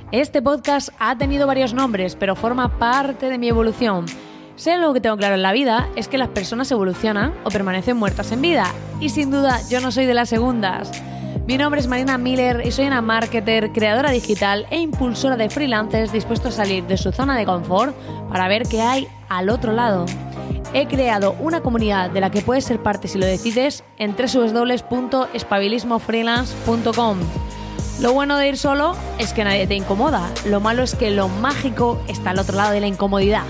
Este podcast ha tenido varios nombres, pero forma parte de mi evolución. Sé algo que tengo claro en la vida, es que las personas evolucionan o permanecen muertas en vida. Y sin duda, yo no soy de las segundas. Mi nombre es Marina Miller y soy una marketer, creadora digital e impulsora de freelancers dispuestos a salir de su zona de confort para ver qué hay al otro lado. He creado una comunidad de la que puedes ser parte si lo decides en www.espabilismofreelance.com. Lo bueno de ir solo es que nadie te incomoda. Lo malo es que lo mágico está al otro lado de la incomodidad.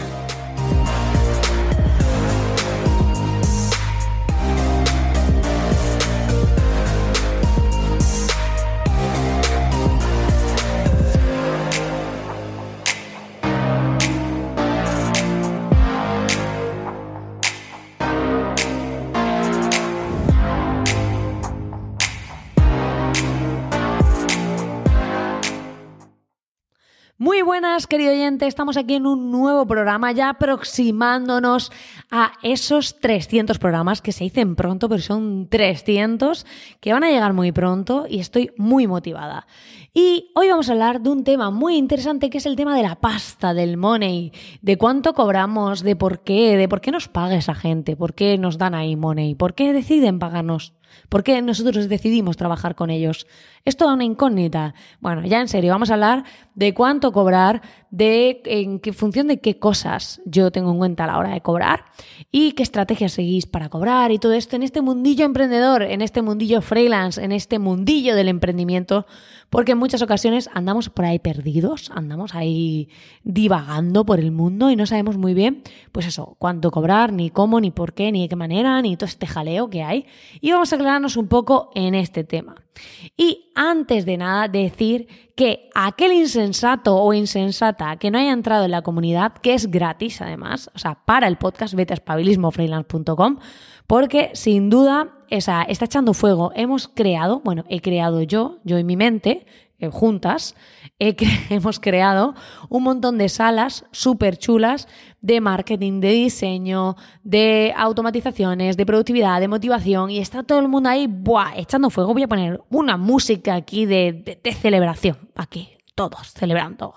Muy buenas, querido oyente, estamos aquí en un nuevo programa ya aproximándonos a esos 300 programas que se dicen pronto, pero son 300 que van a llegar muy pronto y estoy muy motivada. Y hoy vamos a hablar de un tema muy interesante que es el tema de la pasta, del money, de cuánto cobramos, de por qué nos paga esa gente, por qué nos dan ahí money, por qué deciden pagarnos. ¿Por qué nosotros decidimos trabajar con ellos? Es toda una incógnita. Bueno, ya en serio, vamos a hablar de cuánto cobrar, de en qué función de qué cosas yo tengo en cuenta a la hora de cobrar y qué estrategias seguís para cobrar y todo esto en este mundillo emprendedor, en este mundillo freelance, en este mundillo del emprendimiento, porque en muchas ocasiones andamos por ahí perdidos, andamos ahí divagando por el mundo y no sabemos muy bien, pues eso, cuánto cobrar, ni cómo, ni por qué, ni de qué manera, ni todo este jaleo que hay. Y vamos a aclararnos un poco en este tema. Y antes de nada decir que aquel insensato o insensata que no haya entrado en la comunidad, que es gratis además, o sea, para el podcast, vete a espabilismofreelance.com, porque sin duda está echando fuego. He creado yo y mi mente, juntas, hemos creado un montón de salas súper chulas de marketing, de diseño, de automatizaciones, de productividad, de motivación y está todo el mundo ahí echando fuego. Voy a poner una música aquí de celebración, aquí, todos celebrando.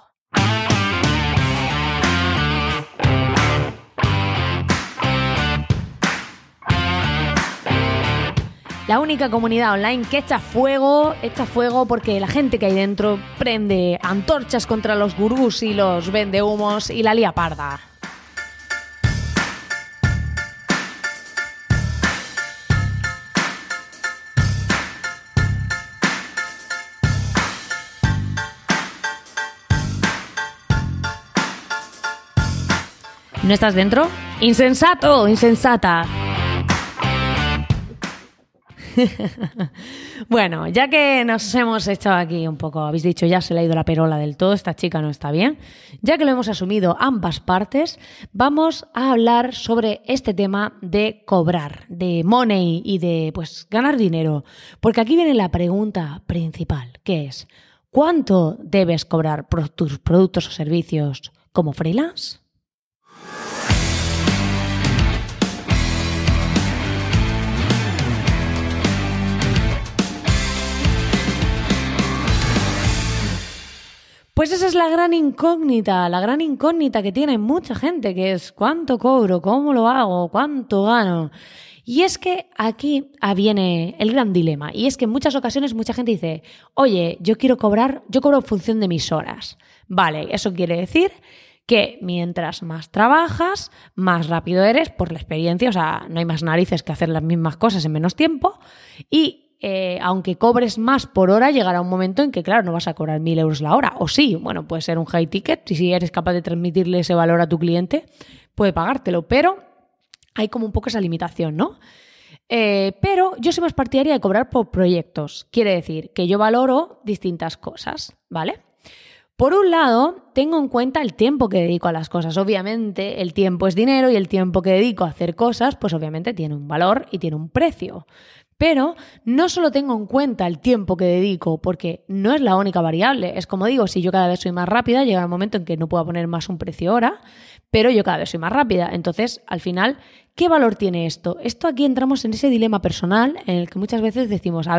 La única comunidad online que echa fuego porque la gente que hay dentro prende antorchas contra los gurús y los vendehumos y la lía parda. ¿No estás dentro? ¡Insensato! ¡Insensata! Bueno, ya que nos hemos echado aquí un poco, habéis dicho ya se le ha ido la perola del todo, esta chica no está bien, ya que lo hemos asumido ambas partes, vamos a hablar sobre este tema de cobrar, de money y de ganar dinero, porque aquí viene la pregunta principal, que es ¿cuánto debes cobrar por tus productos o servicios como freelance? Pues esa es la gran incógnita que tiene mucha gente, que es ¿cuánto cobro? ¿Cómo lo hago? ¿Cuánto gano? Y es que aquí viene el gran dilema, y es que en muchas ocasiones mucha gente dice, oye, yo cobro en función de mis horas. Vale, eso quiere decir que mientras más trabajas, más rápido eres por la experiencia, o sea, no hay más narices que hacer las mismas cosas en menos tiempo y aunque cobres más por hora, llegará un momento en que, claro, no vas a cobrar 1.000 euros la hora. O sí, bueno, puede ser un high ticket. Y si eres capaz de transmitirle ese valor a tu cliente, puede pagártelo. Pero hay como un poco esa limitación, ¿no? Pero yo soy más partidaria de cobrar por proyectos. Quiere decir que yo valoro distintas cosas, ¿vale? Por un lado, tengo en cuenta el tiempo que dedico a las cosas. Obviamente, el tiempo es dinero y el tiempo que dedico a hacer cosas, pues obviamente tiene un valor y tiene un precio. Pero no solo tengo en cuenta el tiempo que dedico, porque no es la única variable. Es como digo, si yo cada vez soy más rápida, llega un momento en que no puedo poner más un precio hora, pero yo cada vez soy más rápida. Entonces, al final, ¿qué valor tiene esto? Esto aquí entramos en ese dilema personal en el que muchas veces decimos, a ver,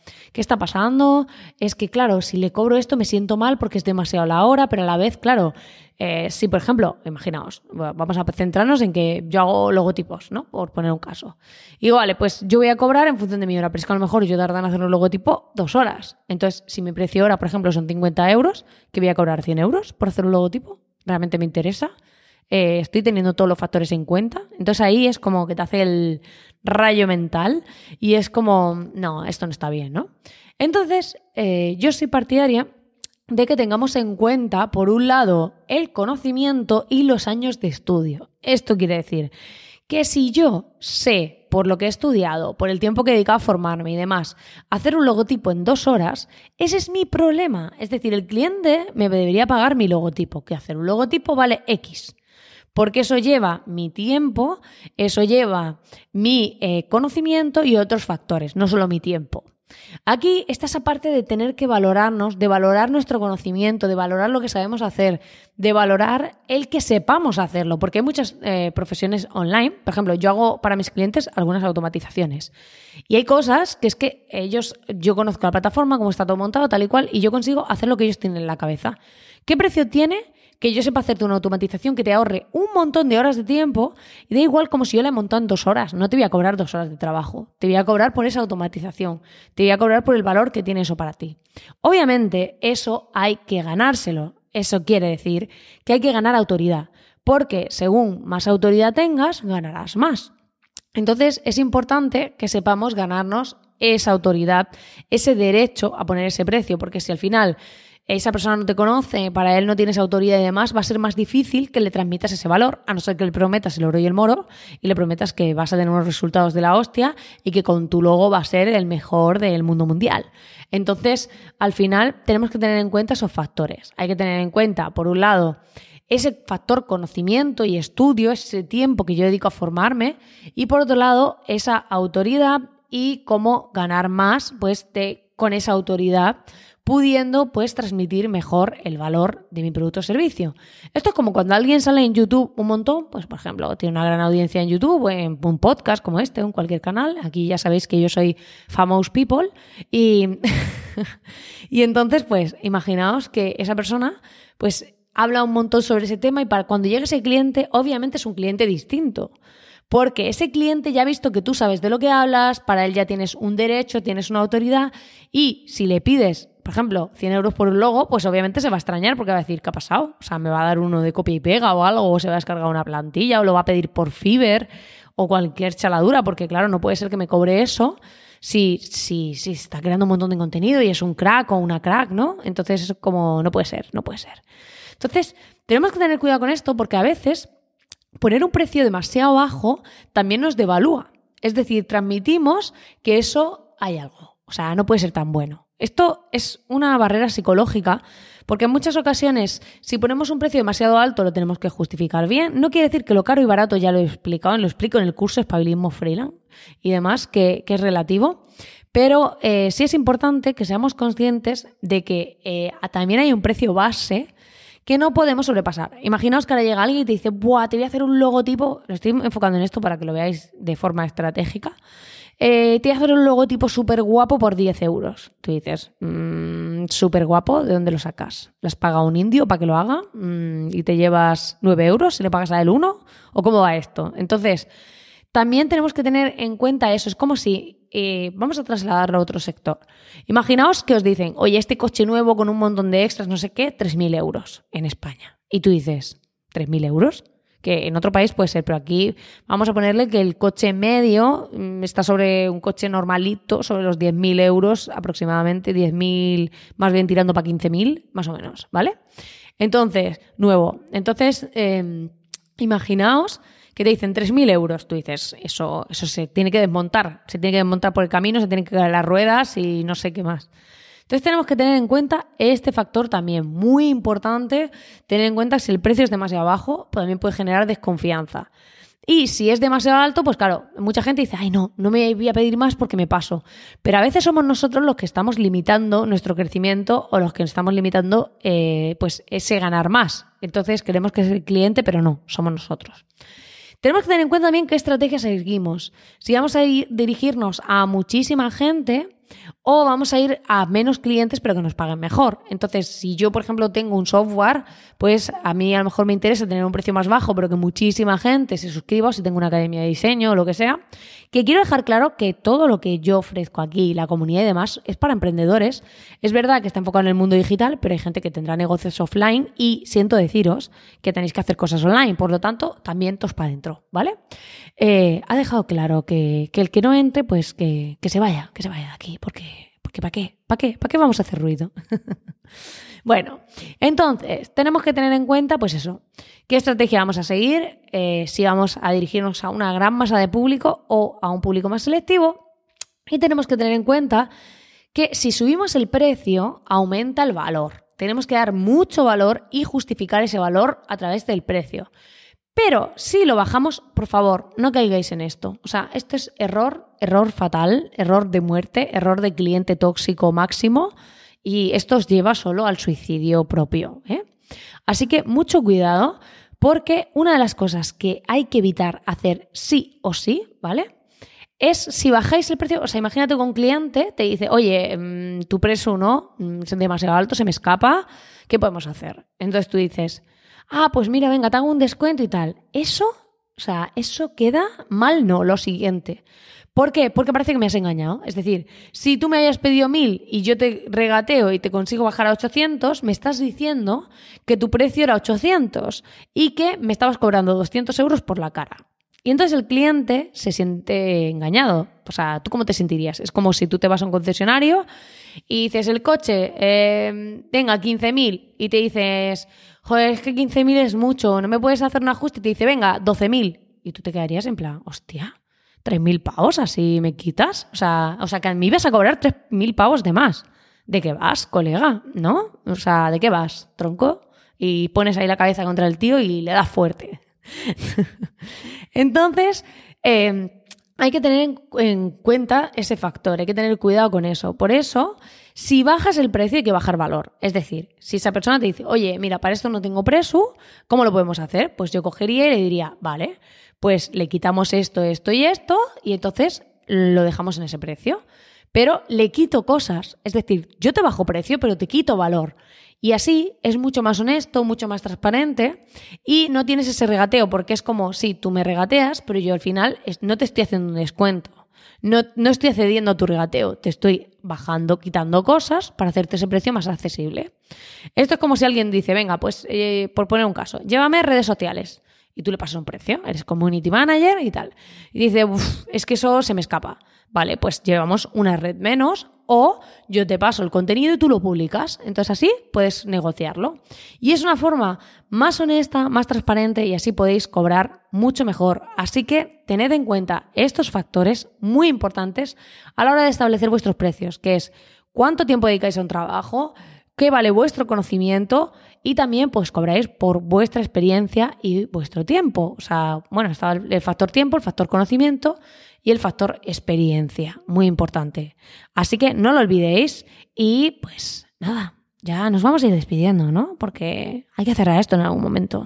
¿qué está pasando? Es que, claro, si le cobro esto me siento mal porque es demasiado la hora, pero a la vez, claro, si, por ejemplo, imaginaos, vamos a centrarnos en que yo hago logotipos, ¿no? Por poner un caso. Y digo, vale, pues yo voy a cobrar en función de mi hora, pero es que a lo mejor yo tardo en hacer un logotipo 2 horas. Entonces, si mi precio hora, por ejemplo, son 50 euros, ¿que voy a cobrar 100 euros por hacer un logotipo? ¿Realmente me interesa? Estoy teniendo todos los factores en cuenta. Entonces ahí es como que te hace el rayo mental y es como, no, esto no está bien, ¿no? Entonces, yo soy partidaria de que tengamos en cuenta, por un lado, el conocimiento y los años de estudio. Esto quiere decir que si yo sé, por lo que he estudiado, por el tiempo que he dedicado a formarme y demás, hacer un logotipo en 2 horas, ese es mi problema. Es decir, el cliente me debería pagar mi logotipo, que hacer un logotipo vale X. Porque eso lleva mi tiempo, eso lleva mi conocimiento y otros factores, no solo mi tiempo. Aquí está esa parte de tener que valorarnos, de valorar nuestro conocimiento, de valorar lo que sabemos hacer, de valorar el que sepamos hacerlo, porque hay muchas profesiones online. Por ejemplo, yo hago para mis clientes algunas automatizaciones y hay cosas que es que yo conozco la plataforma, cómo está todo montado, tal y cual, y yo consigo hacer lo que ellos tienen en la cabeza. ¿Qué precio tiene que yo sepa hacerte una automatización que te ahorre un montón de horas de tiempo? Y da igual como si yo la he montado en 2 horas. No te voy a cobrar 2 horas de trabajo. Te voy a cobrar por esa automatización. Te voy a cobrar por el valor que tiene eso para ti. Obviamente, eso hay que ganárselo. Eso quiere decir que hay que ganar autoridad. Porque según más autoridad tengas, ganarás más. Entonces, es importante que sepamos ganarnos esa autoridad, ese derecho a poner ese precio. Porque si al final esa persona no te conoce, para él no tienes autoridad y demás, va a ser más difícil que le transmitas ese valor, a no ser que le prometas el oro y el moro y le prometas que vas a tener unos resultados de la hostia y que con tu logo va a ser el mejor del mundo mundial. Entonces, al final, tenemos que tener en cuenta esos factores. Hay que tener en cuenta, por un lado, ese factor conocimiento y estudio, ese tiempo que yo dedico a formarme, y por otro lado, esa autoridad y cómo ganar más con esa autoridad, pudiendo pues transmitir mejor el valor de mi producto o servicio. Esto es como cuando alguien sale en YouTube un montón, pues por ejemplo tiene una gran audiencia en YouTube o en un podcast como este o en cualquier canal. Aquí ya sabéis que yo soy famous people y entonces pues imaginaos que esa persona pues habla un montón sobre ese tema y para cuando llegue ese cliente obviamente es un cliente distinto. Porque ese cliente ya ha visto que tú sabes de lo que hablas, para él ya tienes un derecho, tienes una autoridad y si le pides, por ejemplo, 100 euros por un logo, pues obviamente se va a extrañar porque va a decir, ¿qué ha pasado? O sea, me va a dar uno de copia y pega o algo, o se va a descargar una plantilla o lo va a pedir por Fiverr o cualquier chaladura, porque claro, no puede ser que me cobre eso si está creando un montón de contenido y es un crack o una crack, ¿no? Entonces es como, no puede ser. Entonces, tenemos que tener cuidado con esto porque a veces poner un precio demasiado bajo también nos devalúa. Es decir, transmitimos que eso hay algo. O sea, no puede ser tan bueno. Esto es una barrera psicológica porque en muchas ocasiones si ponemos un precio demasiado alto lo tenemos que justificar bien. No quiere decir que lo caro y barato ya lo he explicado, lo explico en el curso Espabilismo Freelance y demás, que es relativo. Pero sí es importante que seamos conscientes de que también hay un precio base que no podemos sobrepasar. Imaginaos que ahora llega alguien y te dice, ¡buah, te voy a hacer un logotipo! Lo estoy enfocando en esto para que lo veáis de forma estratégica. Te voy a hacer un logotipo súper guapo por 10 euros. Tú dices, súper guapo, ¿de dónde lo sacas? ¿Le has pagado a un indio para que lo haga? ¿Y te llevas 9 euros y le pagas a él 1? ¿O cómo va esto? Entonces, también tenemos que tener en cuenta eso. Es como si vamos a trasladarlo a otro sector. Imaginaos que os dicen, oye, este coche nuevo con un montón de extras, no sé qué, 3.000 euros en España. Y tú dices, ¿3.000 euros? Que en otro país puede ser, pero aquí vamos a ponerle que el coche medio está sobre un coche normalito, sobre los 10.000 euros aproximadamente, 10.000, más bien tirando para 15.000, más o menos, ¿vale? Entonces, nuevo. Entonces, imaginaos que te dicen 3.000 euros. Tú dices, eso se tiene que desmontar. Se tiene que desmontar por el camino, se tienen que caer las ruedas y no sé qué más. Entonces tenemos que tener en cuenta este factor también, muy importante, tener en cuenta que si el precio es demasiado bajo, pues también puede generar desconfianza. Y si es demasiado alto, pues claro, mucha gente dice, ay no me voy a pedir más porque me paso. Pero a veces somos nosotros los que estamos limitando nuestro crecimiento o los que estamos limitando pues ese ganar más. Entonces queremos que sea el cliente, pero no, somos nosotros. Tenemos que tener en cuenta también qué estrategia seguimos. Si vamos a dirigirnos a muchísima gente, O vamos a ir a menos clientes pero que nos paguen mejor. Entonces, si yo, por ejemplo, tengo un software, pues a mí a lo mejor me interesa tener un precio más bajo, pero que muchísima gente se suscriba, o si tengo una academia de diseño o lo que sea. Que quiero dejar claro que todo lo que yo ofrezco aquí, la comunidad y demás, es para emprendedores. Es verdad que está enfocado en el mundo digital, pero hay gente que tendrá negocios offline y siento deciros que tenéis que hacer cosas online. Por lo tanto, también tos para adentro, ¿vale? Ha dejado claro que el que no entre, pues que se vaya de aquí, porque ¿para qué? ¿Para qué vamos a hacer ruido? Bueno, entonces, tenemos que tener en cuenta, pues eso, qué estrategia vamos a seguir, si vamos a dirigirnos a una gran masa de público o a un público más selectivo. Y tenemos que tener en cuenta que si subimos el precio, aumenta el valor. Tenemos que dar mucho valor y justificar ese valor a través del precio. Pero si lo bajamos, por favor, no caigáis en esto. O sea, esto es error fatal, error de muerte, error de cliente tóxico máximo, y esto os lleva solo al suicidio propio, ¿eh? Así que mucho cuidado, porque una de las cosas que hay que evitar hacer sí o sí, ¿vale?, es si bajáis el precio. O sea, imagínate que un cliente te dice, oye, tu precio no, es demasiado alto, se me escapa, ¿qué podemos hacer? Entonces tú dices, pues mira, venga, te hago un descuento y tal. Eso queda mal, no, lo siguiente. ¿Por qué? Porque parece que me has engañado. Es decir, si tú me hayas pedido 1.000 y yo te regateo y te consigo bajar a 800, me estás diciendo que tu precio era 800 y que me estabas cobrando 200 euros por la cara. Y entonces el cliente se siente engañado. O sea, ¿tú cómo te sentirías? Es como si tú te vas a un concesionario y dices, el coche, venga, 15.000, y te dices, joder, es que 15.000 es mucho, no me puedes hacer un ajuste, y te dice, venga, 12.000. Y tú te quedarías en plan, hostia, 3.000 pavos así me quitas. O sea, que a mí vas a cobrar 3.000 pavos de más. ¿De qué vas, colega? ¿No? O sea, ¿de qué vas, tronco? Y pones ahí la cabeza contra el tío y le das fuerte. Entonces, hay que tener en cuenta ese factor, hay que tener cuidado con eso. Por eso, si bajas el precio hay que bajar valor. Es decir, si esa persona te dice, oye, mira, para esto no tengo precio, ¿cómo lo podemos hacer? Pues yo cogería y le diría, vale, pues le quitamos esto, esto y esto, y entonces lo dejamos en ese precio. Pero le quito cosas, es decir, yo te bajo precio, pero te quito valor. Y así es mucho más honesto, mucho más transparente y no tienes ese regateo, porque es como, sí, tú me regateas, pero yo al final no te estoy haciendo un descuento. No estoy accediendo a tu regateo, te estoy bajando, quitando cosas para hacerte ese precio más accesible. Esto es como si alguien dice, venga, pues por poner un caso, llévame redes sociales. Y tú le pasas un precio, eres community manager y tal. Y dice, es que eso se me escapa. Vale, pues llevamos una red menos o yo te paso el contenido y tú lo publicas. Entonces así puedes negociarlo. Y es una forma más honesta, más transparente y así podéis cobrar mucho mejor. Así que tened en cuenta estos factores muy importantes a la hora de establecer vuestros precios, que es cuánto tiempo dedicáis a un trabajo, qué vale vuestro conocimiento y también pues cobráis por vuestra experiencia y vuestro tiempo. O sea, bueno, está el factor tiempo, el factor conocimiento y el factor experiencia, muy importante. Así que no lo olvidéis y pues nada, ya nos vamos a ir despidiendo, ¿no? Porque hay que cerrar esto en algún momento.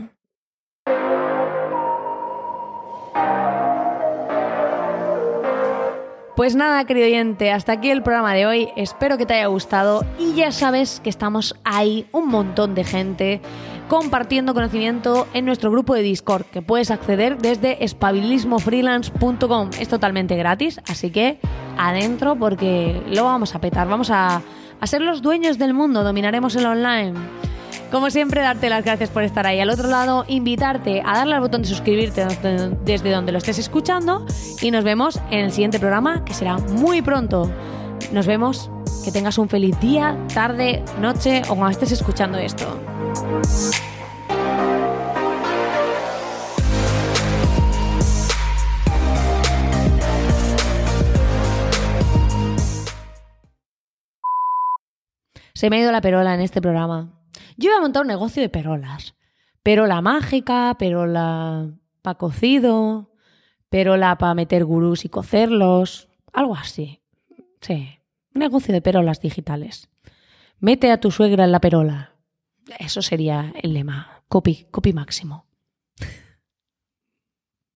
Pues nada, querido oyente, hasta aquí el programa de hoy. Espero que te haya gustado y ya sabes que estamos ahí un montón de gente compartiendo conocimiento en nuestro grupo de Discord, que puedes acceder desde espabilismofreelance.com. Es totalmente gratis, así que adentro porque lo vamos a petar. Vamos a ser los dueños del mundo, dominaremos el online. Como siempre, darte las gracias por estar ahí al otro lado, invitarte a darle al botón de suscribirte desde donde lo estés escuchando y nos vemos en el siguiente programa, que será muy pronto. Nos vemos, que tengas un feliz día, tarde, noche o cuando estés escuchando esto. Se me ha ido la perola en este programa. Yo iba a montar un negocio de perolas. Perola mágica, perola para cocido, perola para meter gurús y cocerlos, algo así. Sí, un negocio de perolas digitales. Mete a tu suegra en la perola. Eso sería el lema. Copy máximo.